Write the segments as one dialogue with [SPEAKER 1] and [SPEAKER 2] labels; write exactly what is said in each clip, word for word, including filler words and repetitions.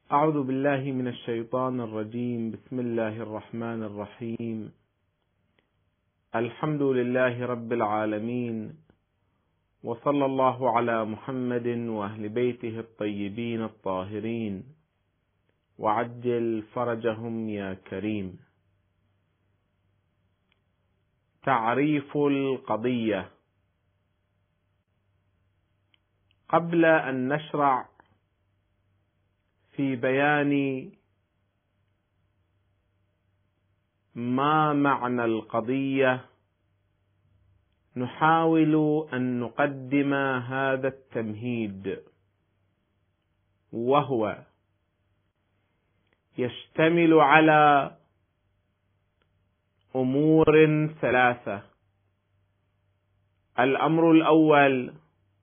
[SPEAKER 1] أعوذ بالله من الشيطان الرجيم. بسم الله الرحمن الرحيم. الحمد لله رب العالمين، وصلى الله على محمد وأهل بيته الطيبين الطاهرين، وعجل فرجهم يا كريم. تعريف القضية. قبل أن نشرع في بيان ما معنى القضية، نحاول أن نقدم هذا التمهيد، وهو يشتمل على أمور ثلاثة. الأمر الأول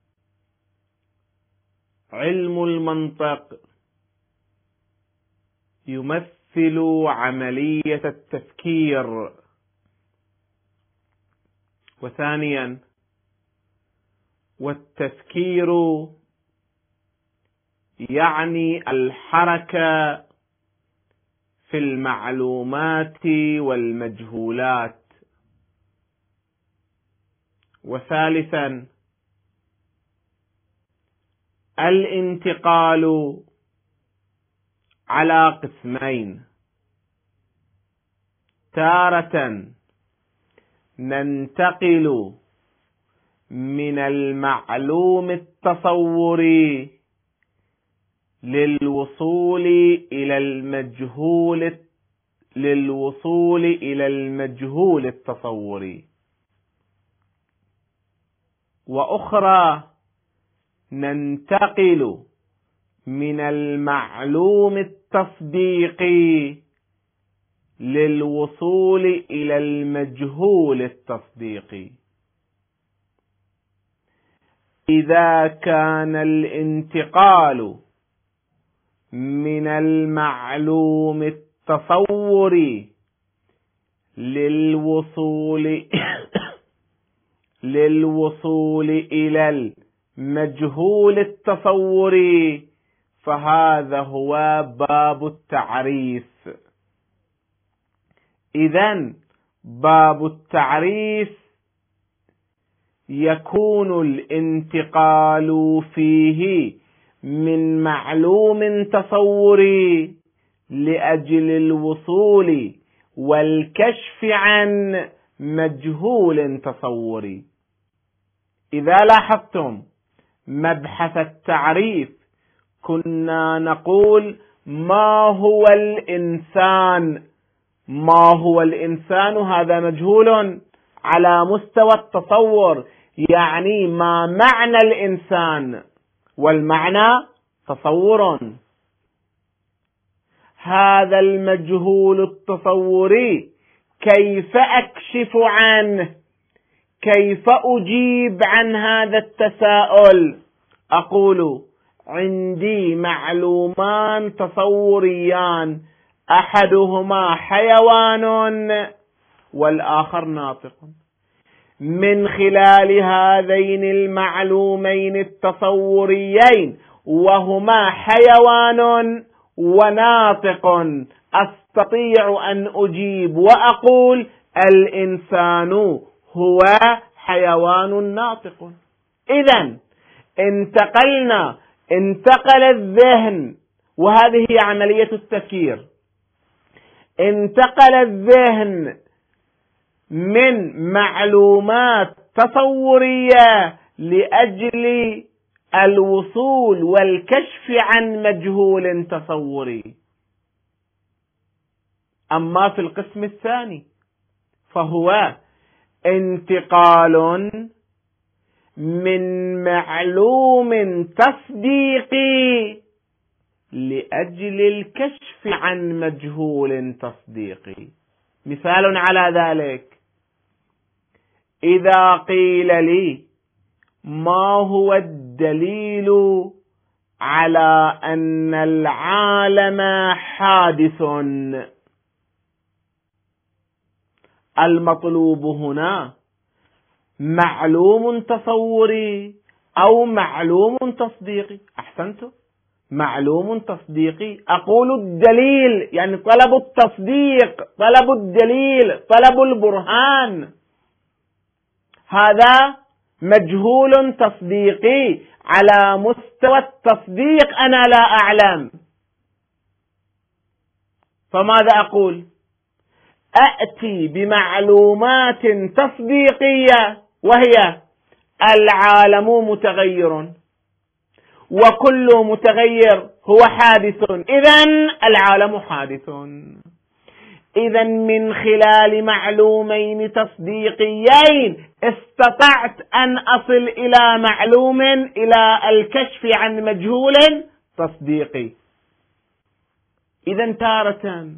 [SPEAKER 1] علم المنطق، يمثل عملية التفكير. وثانيا والتفكير يعني الحركة في المعلومات والمجهولات. وثالثا الانتقال على قسمين: تارة ننتقل من المعلوم التصوري للوصول إلى المجهول للوصول إلى المجهول التصوري، وأخرى ننتقل من المعلوم التصديقي للوصول إلى المجهول التصديقي. إذا كان الانتقال من المعلوم التصوري للوصول للوصول إلى المجهول التصوري فهذا هو باب التعريف. إذن باب التعريف يكون الانتقال فيه من معلوم تصوري لأجل الوصول والكشف عن مجهول تصوري. إذا لاحظتم مبحث التعريف كنا نقول ما هو الإنسان. ما هو الإنسان؟ هذا مجهول على مستوى التصور، يعني ما معنى الإنسان، والمعنى تصور. هذا المجهول التصوري كيف أكشف عنه؟ كيف أجيب عن هذا التساؤل؟ أقول عندي معلومان تصوريان، أحدهما حيوان والآخر ناطق. من خلال هذين المعلومين التصوريين وهما حيوان وناطق أستطيع أن أجيب وأقول الإنسان هو حيوان ناطق. إذن انتقلنا انتقل الذهن، وهذه هي عملية التفكير. انتقل الذهن من معلومات تصورية لأجل الوصول والكشف عن مجهول تصوري. أما في القسم الثاني فهو انتقال من معلوم تصديقي لأجل الكشف عن مجهول تصديقي. مثال على ذلك: إذا قيل لي ما هو الدليل على أن العالم حادث، المطلوب هنا معلوم تصوري أو معلوم تصديقي. أحسنتم، معلوم تصديقي. أقول الدليل يعني طلب التصديق، طلب الدليل، طلب البرهان، هذا مجهول تصديقي. على مستوى التصديق أنا لا أعلم، فماذا أقول؟ أأتي بمعلومات تصديقية وهي العالم متغير وكل متغير هو حادث، إذن العالم حادث. إذن من خلال معلومين تصديقيين استطعت أن أصل إلى معلوم، إلى الكشف عن مجهول تصديقي. إذن تارة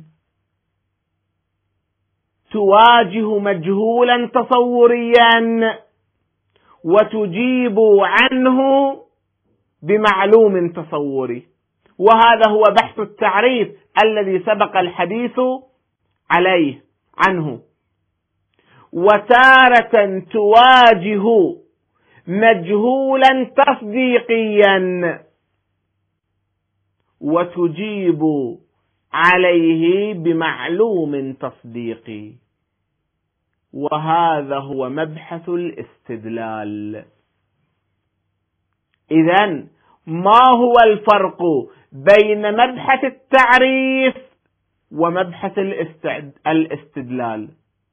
[SPEAKER 1] تواجه مجهولا تصوريا وتجيب عنه بمعلوم تصوري، وهذا هو بحث التعريف الذي سبق الحديث عليه عنه. وتارة تواجه مجهولا تصديقيا وتجيب عليه بمعلوم تصديقي، وهذا هو مبحث الاستدلال. إذن ما هو الفرق بين مبحث التعريف ومبحث الاستدلال؟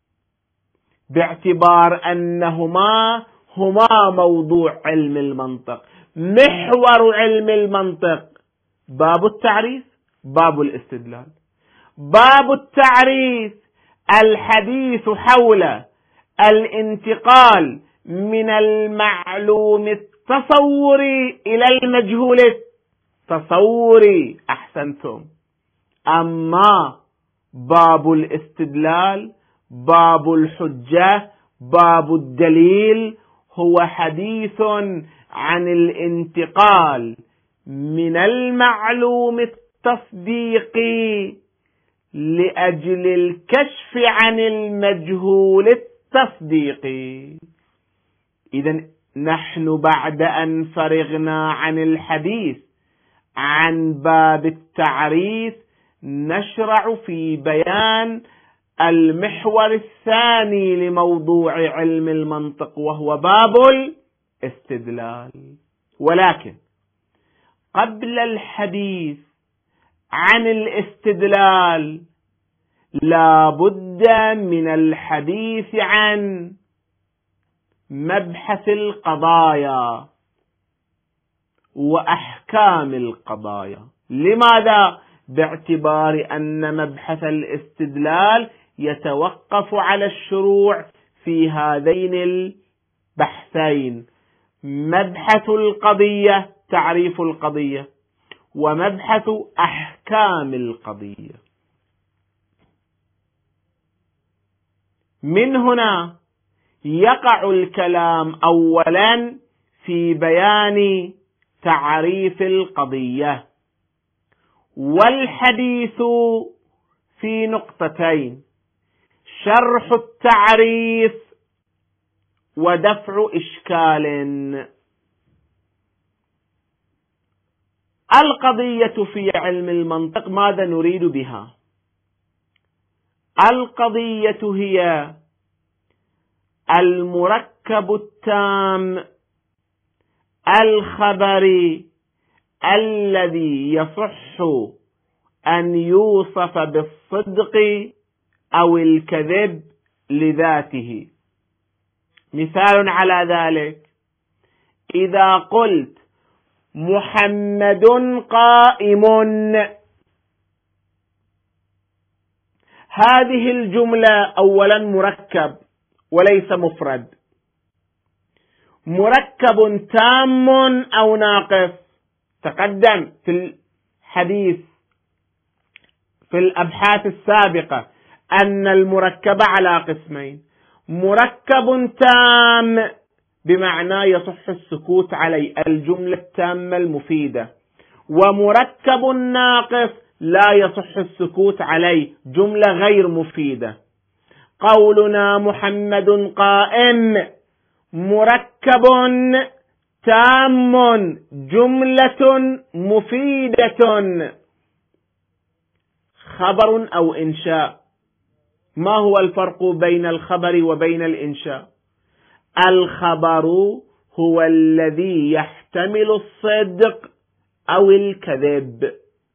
[SPEAKER 1] باعتبار أنهما هما موضوع علم المنطق، محور علم المنطق، باب التعريف، باب الاستدلال. باب التعريف الحديث حول الانتقال من المعلوم التصوري إلى المجهول التصوري، أحسنتم. أما باب الاستدلال، باب الحجة، باب الدليل، هو حديث عن الانتقال من المعلوم التصديقي لأجل الكشف عن المجهول التصديقي. إذن نحن بعد أن فرغنا عن الحديث عن باب التعريف نشرع في بيان المحور الثاني لموضوع علم المنطق، وهو باب الاستدلال. ولكن قبل الحديث عن الاستدلال لا بد من الحديث عن مبحث القضايا وأحكام القضايا. لماذا؟ باعتبار أن مبحث الاستدلال يتوقف على الشروع في هذين البحثين: مبحث القضية، تعريف القضية، ومبحث أحكام القضية. من هنا يقع الكلام أولا في بيان تعريف القضية، والحديث في نقطتين: شرح التعريف ودفع إشكال. القضية في علم المنطق ماذا نريد بها؟ القضية هي المركب التام الخبري الذي يصح أن يوصف بالصدق أو الكذب لذاته. مثال على ذلك: إذا قلت محمد قائم، هذه الجملة أولا مركب وليس مفرد، مركب تام أو ناقص. تقدم في الحديث في الأبحاث السابقة أن المركب على قسمين: مركب تام بمعنى يصح السكوت عليه، الجملة التامة المفيدة، ومركب ناقص لا يصح السكوت عليه، جملة غير مفيدة. قولنا محمد قائم مركب تام جملة مفيدة، خبر أو إنشاء. ما هو الفرق بين الخبر وبين الإنشاء؟ الخبر هو الذي يحتمل الصدق أو الكذب.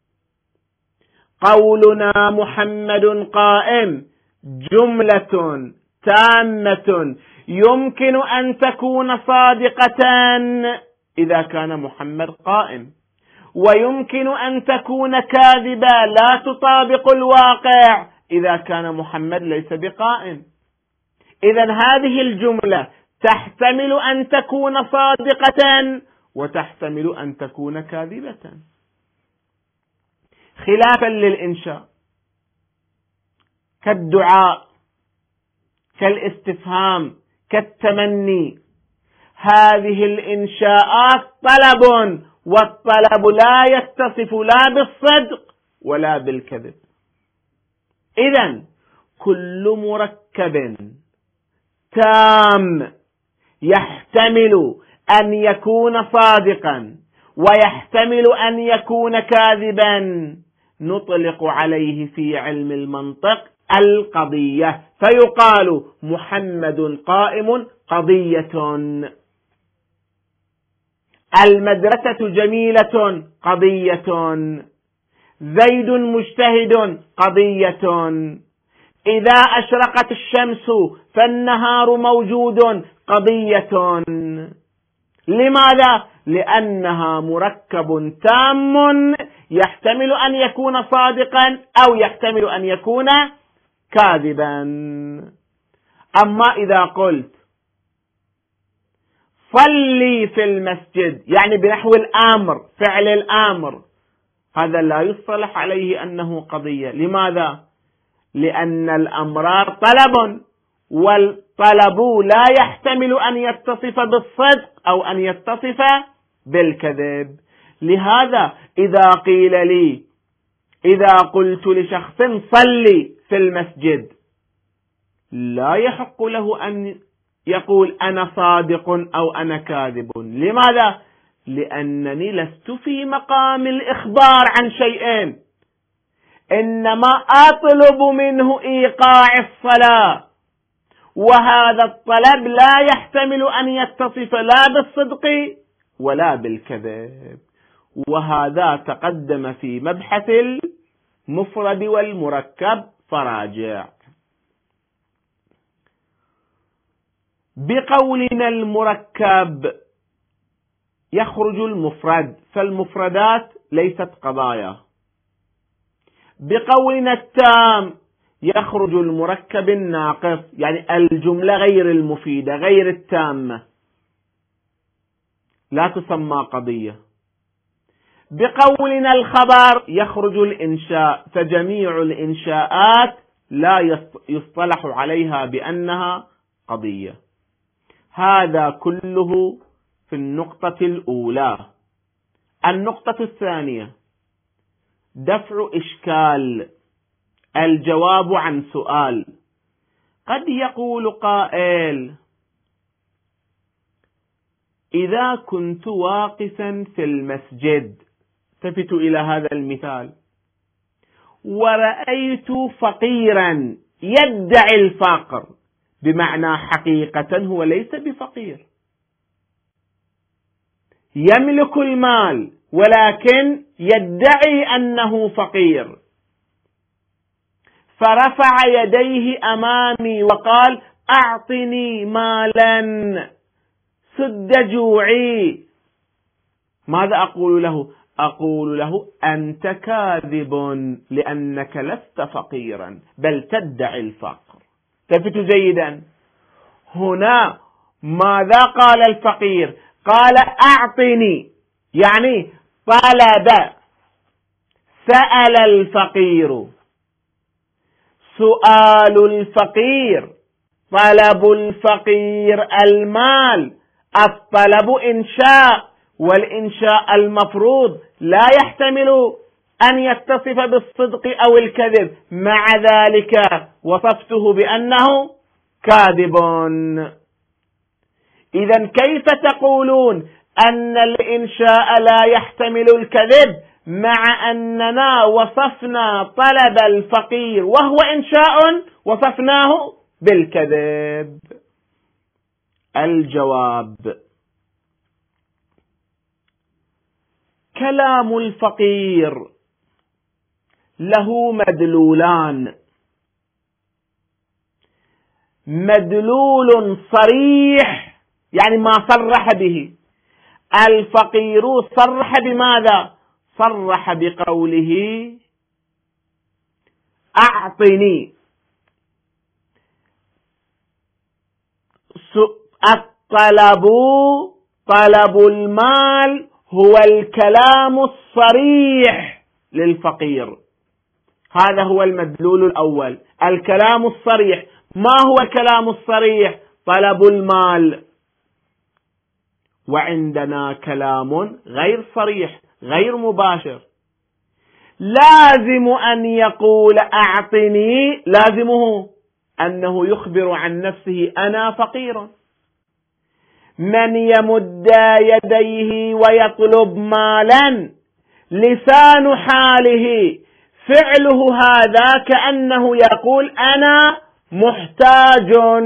[SPEAKER 1] قولنا محمد قائم جملة تامة يمكن أن تكون صادقة إذا كان محمد قائم، ويمكن أن تكون كاذبة لا تطابق الواقع إذا كان محمد ليس بقائم. إذن هذه الجملة تحتمل أن تكون صادقة وتحتمل أن تكون كاذبة، خلافا للإنشاء كالدعاء، كالاستفهام، كالتمني. هذه الإنشاءات طلب، والطلب لا يتصف لا بالصدق ولا بالكذب. إذن كل مركب تام يحتمل أن يكون صادقا ويحتمل أن يكون كاذبا نطلق عليه في علم المنطق القضية، فيقال محمد قائم قضية، المدرسة جميلة قضية، زيد مجتهد قضية، إذا أشرقت الشمس فالنهار موجود قضية. لماذا؟ لأنها مركب تام يحتمل أن يكون صادقا أو يحتمل أن يكون كاذبا. أما إذا قلت صلي في المسجد، يعني بنحو الأمر، فعل الأمر، هذا لا يصطلح عليه أنه قضية. لماذا؟ لأن الأمرار طلب، والطلب لا يحتمل أن يتصف بالصدق أو أن يتصف بالكذب. لهذا إذا قيل لي، إذا قلت لشخص صلي في المسجد، لا يحق له أن يقول أنا صادق أو أنا كاذب. لماذا؟ لأنني لست في مقام الإخبار عن شيئين، إنما أطلب منه إيقاع الصلاة، وهذا الطلب لا يحتمل أن يتصف لا بالصدق ولا بالكذب. وهذا تقدم في مبحث المفرد والمركب، فراجع. بقولنا المركب يخرج المفرد، فالمفردات ليست قضايا. بقولنا التام يخرج المركب الناقص، يعني الجملة غير المفيدة غير التامة، لا تسمى قضية. بقولنا الخبر يخرج الإنشاء، فجميع الإنشاءات لا يصطلح عليها بأنها قضية. هذا كله في النقطة الأولى. النقطة الثانية دفع إشكال، الجواب عن سؤال. قد يقول قائل: إذا كنت واقفا في المسجد، التفتوا إلى هذا المثال، ورأيت فقيرا يدعي الفقر، بمعنى حقيقة هو ليس بفقير، يملك المال ولكن يدعي أنه فقير، فرفع يديه أمامي وقال: أعطني مالا سد جوعي. ماذا أقول له؟ أقول له: أنت كاذب، لأنك لست فقيرا بل تدعي الفقر. التفتوا جيدا، هنا ماذا قال الفقير؟ قال: أعطني، يعني طلب، سأل الفقير. سؤال الفقير، طلب الفقير المال، الطلب إنشاء، والإنشاء المفروض لا يحتمل أن يتصف بالصدق أو الكذب، مع ذلك وصفته بأنه كاذب. إذن كيف تقولون أن الإنشاء لا يحتمل الكذب، مع أننا وصفنا طلب الفقير وهو إنشاء وصفناه بالكذب؟ الجواب: كلام الفقير له مدلولان: مدلول صريح يعني ما صرح به. الفقير صرح بماذا؟ صرح بقوله أعطني. الطلب طلب المال هو الكلام الصريح للفقير، هذا هو المدلول الأول، الكلام الصريح. ما هو الكلام الصريح؟ طلب المال. وعندنا كلام غير صريح غير مباشر، لازم أن يقول أعطني، لازمه أنه يخبر عن نفسه أنا فقير. من يمد يديه ويطلب مالا لسان حاله فعله هذا كأنه يقول أنا محتاج.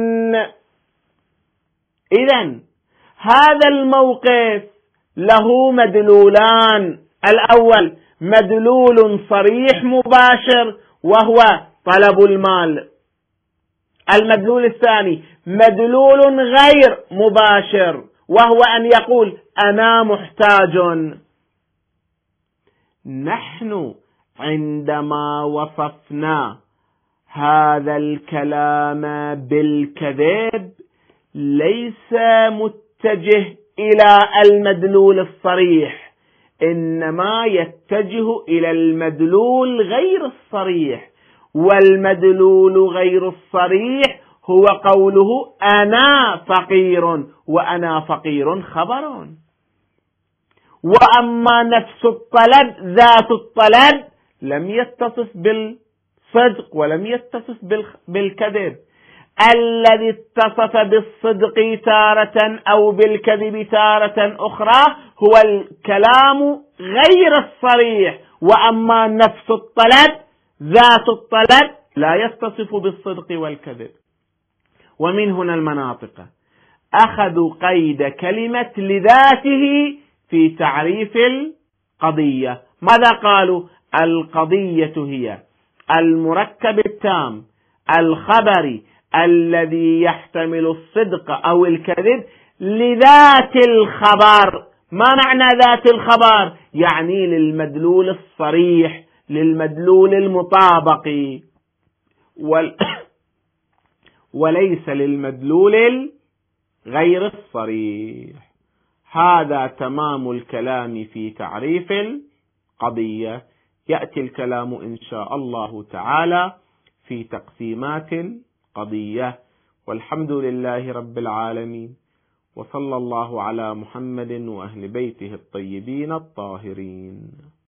[SPEAKER 1] إذن هذا الموقف له مدلولان: الأول مدلول صريح مباشر وهو طلب المال، المدلول الثاني مدلول غير مباشر وهو أن يقول أنا محتاج. نحن عندما وصفنا هذا الكلام بالكذب ليس متجه إلى المدلول الصريح، إنما يتجه إلى المدلول غير الصريح. والمدلول غير الصريح هو قوله أنا فقير، وأنا فقير خبر. وأما نفس الطلب ذات الطلب لم يتصف بالصدق ولم يتصف بالكذب. الذي اتصف بالصدق تارة أو بالكذب تارة أخرى هو الكلام غير الصريح، وأما نفس الطلب ذات الطلب لا يتصف بالصدق والكذب. ومن هنا المناطق أخذوا قيد كلمة لذاته في تعريف القضية. ماذا قالوا؟ القضية هي المركب التام الخبري الذي يحتمل الصدق أو الكذب لذات الخبر. ما معنى ذات الخبر؟ يعني للمدلول الصريح، للمدلول المطابق، وال... وليس للمدلول غير الصريح. هذا تمام الكلام في تعريف القضية. يأتي الكلام إن شاء الله تعالى في تقسيمات القضية. والحمد لله رب العالمين، وصلى الله على محمد وأهل بيته الطيبين الطاهرين.